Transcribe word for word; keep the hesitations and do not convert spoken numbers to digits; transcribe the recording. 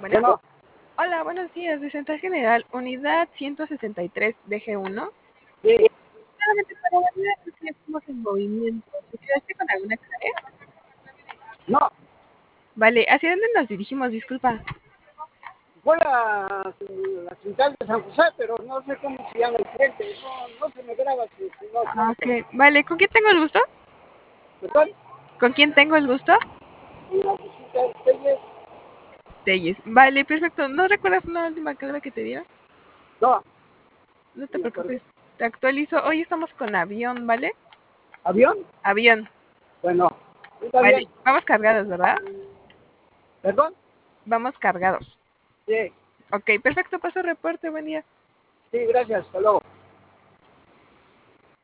Bueno, Bueno, hola, buenos días, de Central General, unidad ciento sesenta y tres, D G uno. sí, Solamente para validar si estamos en movimiento. ¿Te quedaste con alguna tarea? no, Vale, ¿hacia dónde nos dirigimos? Disculpa. fue la, la central de San José, pero no sé cómo se llama el frente, no, no se me graba si, si no Ah, sé. ok, vale, ¿con quién tengo el gusto? ¿Perdón? ¿Con quién tengo el gusto? La visita de ustedes, Telles. Vale, perfecto. ¿No recuerdas una última clave que te dieron? no, No te no me acuerdo. preocupes, te actualizo. Hoy estamos con avión, ¿vale? ¿Avión? Avión. Bueno, está Vale, bien. vamos cargados, ¿verdad? ¿Perdón? Vamos cargados. Sí, Ok, perfecto, paso reporte, buen día. sí, gracias, hasta luego.